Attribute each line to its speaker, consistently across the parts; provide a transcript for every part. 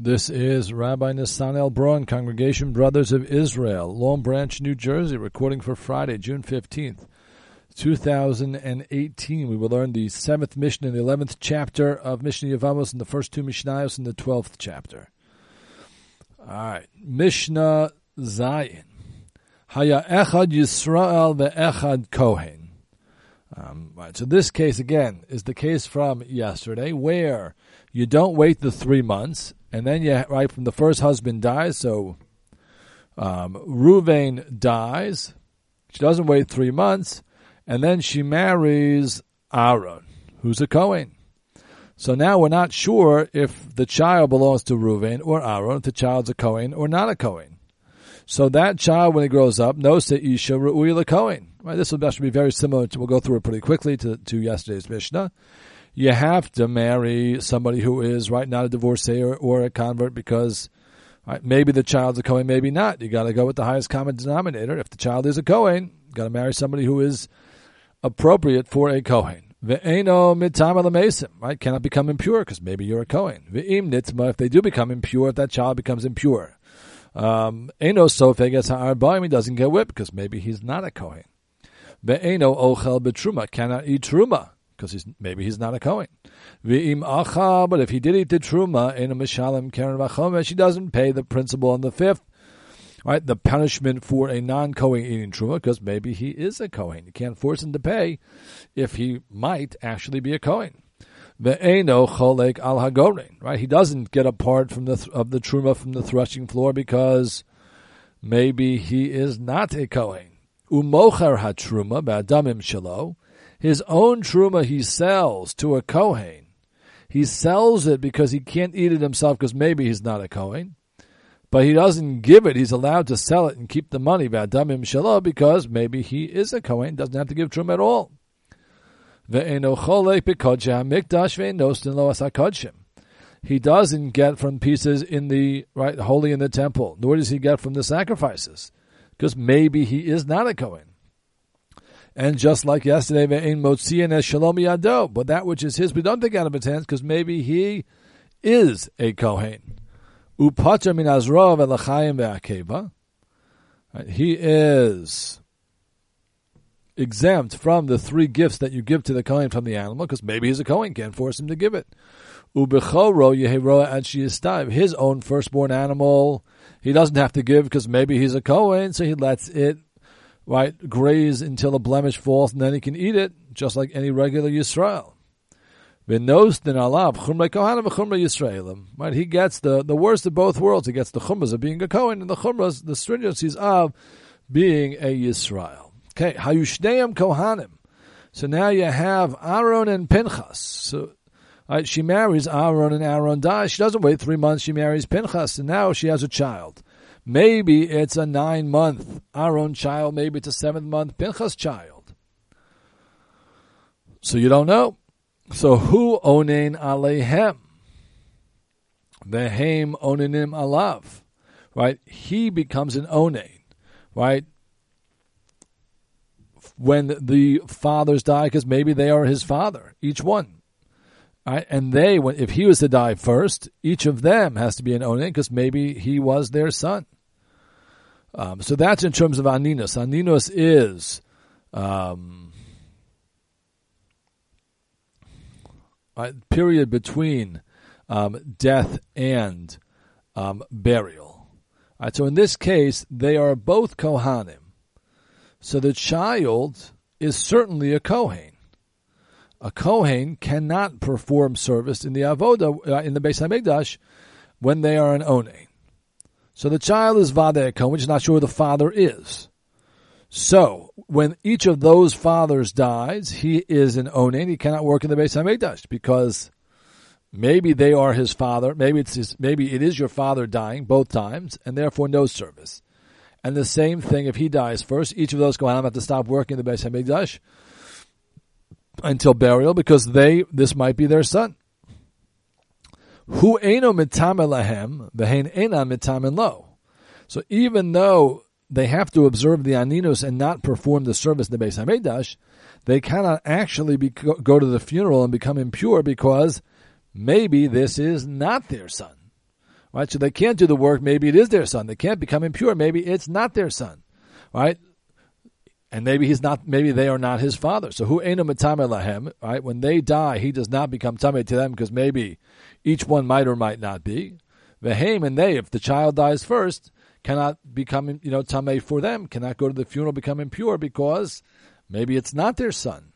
Speaker 1: This is Rabbi Nisanel Braun, Congregation Brothers of Israel, Long Branch, New Jersey, recording for Friday, June 15th, 2018. We will learn the 7th Mishnah and the 11th chapter of Mishnah Yevamos and the first two Mishnayos in the 12th chapter. All right, Mishnah Zayin. Haya echad Yisrael ve'echad Kohen. Right, so this case, again, is the case from yesterday where you don't wait the 3 months, and then right from the first husband dies, so Reuven dies, she doesn't wait 3 months, and then she marries Aaron, who's a Kohen. So now we're not sure if the child belongs to Reuven or Aaron, if the child's a Kohen or not a Kohen. So that child, when he grows up, knows to Isha Re'ui LaKohen. Right, this will actually be very similar to, we'll go through it pretty quickly to yesterday's Mishnah. You have to marry somebody who is, right, not a divorcee or a convert because, right, maybe the child's a Kohen, maybe not. You got to go with the highest common denominator. If the child is a Kohen, you got to marry somebody who is appropriate for a Kohen. Ve'eno mitam alamesim, right, cannot become impure because maybe you're a Kohen. Ve'im nitma, if they do become impure, if that child becomes impure. Eno sofeg es ha'arbaim, he doesn't get whipped because maybe he's not a Kohen. Ve'eno ochel betruma, cannot eat truma because maybe he's not a Kohen. Ve'im acha, but if he did eat the truma, eno mishalem keren v'chomesh, he doesn't pay the principal on the fifth, right, the punishment for a non-Kohen eating truma because maybe he is a Kohen. You can't force him to pay if he might actually be a Kohen. Ve'eno cholek al hagorin, right? He doesn't get a part from of the truma from the threshing floor because maybe he is not a Kohen. Umochar hatruma ba'adamim shelo, his own truma he sells to a Kohen. He sells it because he can't eat it himself because maybe he's not a Kohen, but he doesn't give it. He's allowed to sell it and keep the money ba'adamim shelo because maybe he is a Kohen, doesn't have to give truma at all. Ve'eno cholek b'kodshei hamikdash ve'enostin lo as hakodshim. He doesn't get from pieces in the, right, holy in the temple, nor does he get from the sacrifices, because maybe he is not a Kohen. And just like yesterday, ve'en motziin es shalom yado, but that which is his, we don't take out of his hands, because maybe he is a Kohen. Upater min azro ve'lachayim ve'akeva. He is exempt from the 3 gifts that you give to the Kohen from the animal, because maybe he's a Kohen, can't force him to give it. Ubechoro yeheroa ad sheyistav, his own firstborn animal, he doesn't have to give because maybe he's a Kohen, so he lets it, right, graze until a blemish falls, and then he can eat it, just like any regular Yisrael. V'nostin alav chumrei kohanim v'chumrei Yisraelim. Right, he gets the worst of both worlds. He gets the chumras of being a Kohen and the chumras, the stringencies of being a Yisrael. Okay, hayushneim kohanim. So now you have Aaron and Pinchas. So, right, she marries Aaron and Aaron dies. She doesn't wait 3 months. She marries Pinchas, and now she has a child. Maybe it's a 9-month Aaron child. Maybe it's a 7-month Pinchas child. So you don't know. So who onein aleihem? Vehem onenim alav. Right, he becomes an onein. Right. When the fathers die, because maybe they are his father, each one. Right? And if he was to die first, each of them has to be an onen, because maybe he was their son. So that's in terms of aninus. Aninus is period between death and burial. Right, so in this case, they are both Kohanim. So the child is certainly a Kohen. A Kohen cannot perform service in the Avodah, in the Beis HaMikdash, when they are an Onen. So the child is Vadeh Kohen, which is not sure who the father is. So when each of those fathers dies, he is an Onen. He cannot work in the Beis HaMikdash because maybe they are his father. Maybe it is your father dying both times, and therefore no service. And the same thing, if he dies first, each of those Kohanim have to stop working in the Beis HaMikdash until burial because this might be their son. Hu eino mitamen lahem, v'hein eina mitamen lo. So even though they have to observe the aninus and not perform the service in the Beis HaMikdash, they cannot actually go to the funeral and become impure because maybe this is not their son. right? So they can't do the work. Maybe it is their son. They can't become impure. Maybe it's not their son, right? And maybe he's not. Maybe they are not his father. So hu eino metame lahem, right? When they die, he does not become tameh to them because maybe each one might or might not be. Vehem, and they, if the child dies first, cannot become tameh for them. Cannot go to the funeral, become impure because maybe it's not their son.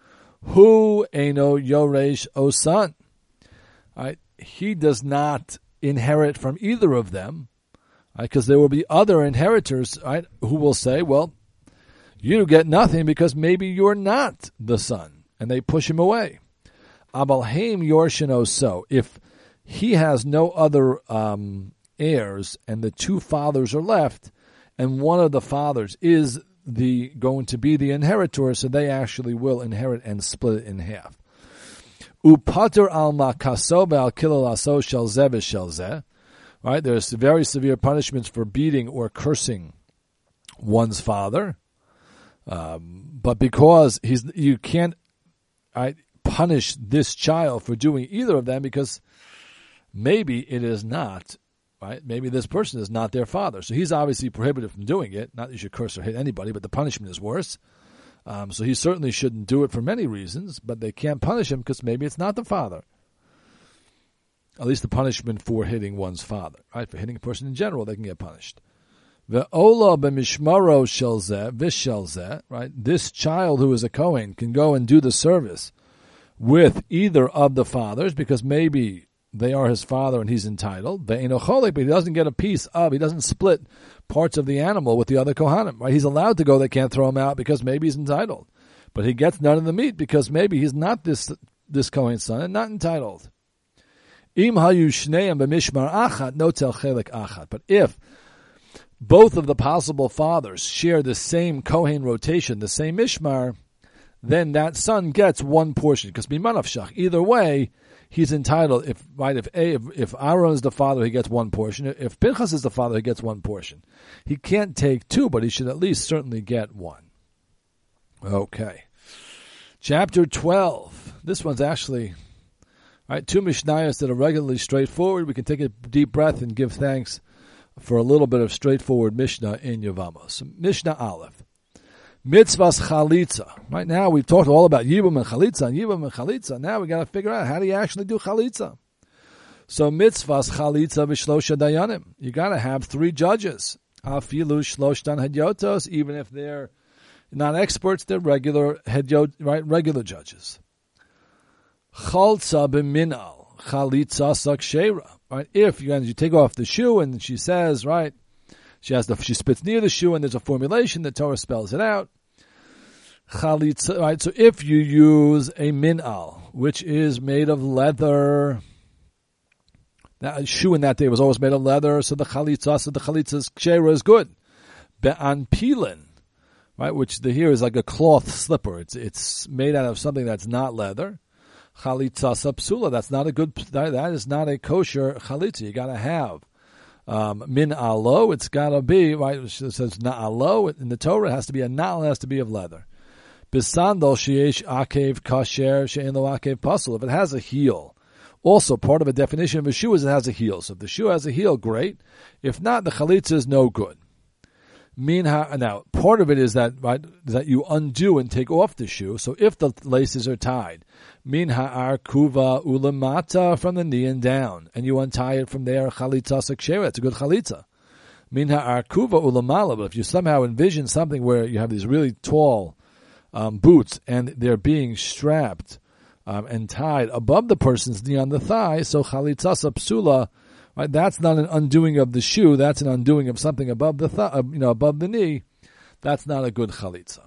Speaker 1: Hu eino yoresh o son, right? He does not inherit from either of them, right? Because there will be other inheritors, right? Who will say, well, you get nothing because maybe you're not the son, and they push him away. Abalheim yorshino so. If he has no other heirs, and the two fathers are left, and one of the fathers is going to be the inheritor, so they actually will inherit and split it in half. Upater al makaso al kilalaso shel zeh v'shel zeh. Right, there's very severe punishments for beating or cursing one's father. But because you can't punish this child for doing either of them because maybe it is not, right? Maybe this person is not their father. So he's obviously prohibited from doing it. Not that you should curse or hit anybody, but the punishment is worse. So he certainly shouldn't do it for many reasons, but they can't punish him because maybe it's not the father. At least the punishment for hitting one's father, right? For hitting a person in general, they can get punished. Ve'ola b'mishmaro shel zeh v'shel zeh, right? This child who is a Kohen can go and do the service with either of the fathers because maybe they are his father and he's entitled. Ve'eino cholik, but he doesn't get a piece of, he doesn't split parts of the animal with the other Kohanim, right? He's allowed to go, they can't throw him out because maybe he's entitled. But he gets none of the meat because maybe he's not this Kohen's son and not entitled. Im hayu shneim b'mishmar achat notel chelik achat. But if both of the possible fathers share the same Kohen rotation, the same Mishmar, then that son gets one portion. Because Mimanavshach, either way, he's entitled. If Aaron is the father, he gets one portion. If Pinchas is the father, he gets one portion. He can't take two, but he should at least certainly get one. Okay. Chapter 12. This one's actually two Mishnayos that are regularly straightforward. We can take a deep breath and give thanks for a little bit of straightforward Mishnah in Yevamos. Mishnah Aleph. Mitzvahs Chalitza. Right now we've talked all about Yibum and Chalitza. Now we got to figure out how do you actually do Chalitza. So Mitzvahs Chalitza v'shlosha dayanim. You got to have 3 judges. Afilu shloshtan hedyotos. Even if they're not experts, they're regular hedyot, right? Regular judges. Chalza b'minal. Chalitza sakshera. Right? If you take off the shoe and she says, right, she spits near the shoe and there's a formulation, the Torah spells it out. Chalitza, right? So if you use a minal, which is made of leather, that shoe in that day was always made of leather, so the chalitza's kshera is good. Be'an pilin, right, which here is like a cloth slipper. It's made out of something that's not leather. Chalitza psula, that is not a kosher chalitza. You got to have min alo. It's got to be, right, it says na'alo. In the Torah, it has to be a na'al, it has to be of leather. Bisandal sheyesh akev kasher she'en lo akev pasul. If it has a heel, also part of a definition of a shoe is it has a heel. So if the shoe has a heel, great. If not, the chalitza is no good. Now, part of it is that, right, that you undo and take off the shoe. So if the laces are tied, min ha'ar kuva ulamata, from the knee and down, and you untie it from there, chalitza sakshera, it's a good chalitza. Min ha'ar kuva ulamala, but if you somehow envision something where you have these really tall boots and they're being strapped and tied above the person's knee on the thigh, so chalitza psula. Right, that's not an undoing of the shoe. That's an undoing of something above the above the knee. That's not a good chalitza.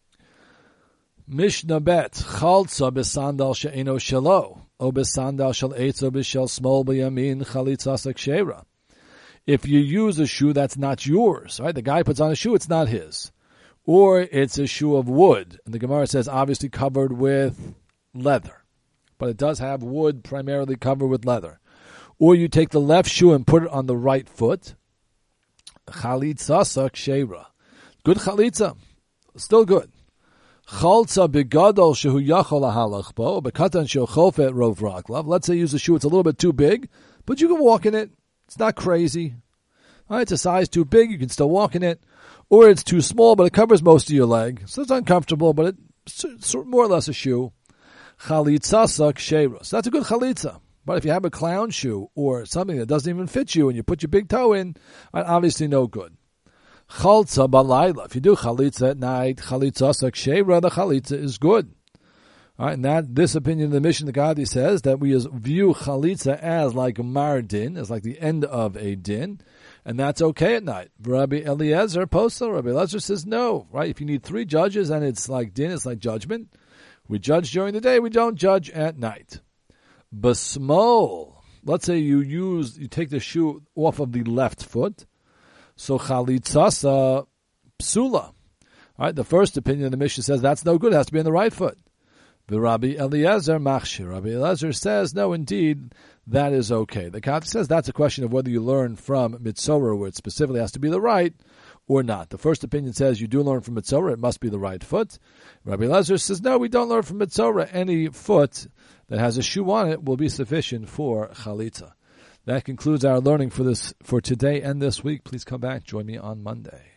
Speaker 1: Mishnah bet chalza besandal she'eno shelo o besandal shel eitz o b'shel smol b'yamin chalitza sakshera. If you use a shoe that's not yours, right? The guy puts on a shoe, it's not his, or it's a shoe of wood, and the Gemara says obviously covered with leather, but it does have wood primarily covered with leather. Or you take the left shoe and put it on the right foot. Chalitza sakshera. Good chalitza. Still good. Chalza begadol shehu yachol lahalach bo, bekatan shehu chofet rov raklav. Let's say you use a shoe, it's a little bit too big, but you can walk in it. It's not crazy. It's a size too big, you can still walk in it. Or it's too small, but it covers most of your leg. So it's uncomfortable, but it's more or less a shoe. Chalitzasa ksheira. So that's a good chalitza. But if you have a clown shoe or something that doesn't even fit you and you put your big toe in, obviously no good. Chalza balayla. If you do chalitza at night, chalitzasa ksheira, the chalitza is good. All right, and this opinion of the Mishnah Gadi says that we view chalitza as like mar din, as like the end of a din, and that's okay at night. Rabbi Eliezer posel. Rabbi Eliezer says no. Right? If you need 3 judges and it's like din, it's like judgment. We judge during the day. We don't judge at night. Basmol. Let's say you take the shoe off of the left foot. So chalitzasa psula. All right. The first opinion of the Mishnah says that's no good. It has to be on the right foot. The Rabbi Eliezer machshir. Rabbi Eliezer says, no, indeed, that is okay. The Katan says that's a question of whether you learn from Mitzorah, where it specifically has to be the right, or not. The first opinion says you do learn from Mitzorah, it must be the right foot. Rabbi Eliezer says, no, we don't learn from Mitzorah. Any foot that has a shoe on it will be sufficient for chalitza. That concludes our learning for today and this week. Please come back. Join me on Monday.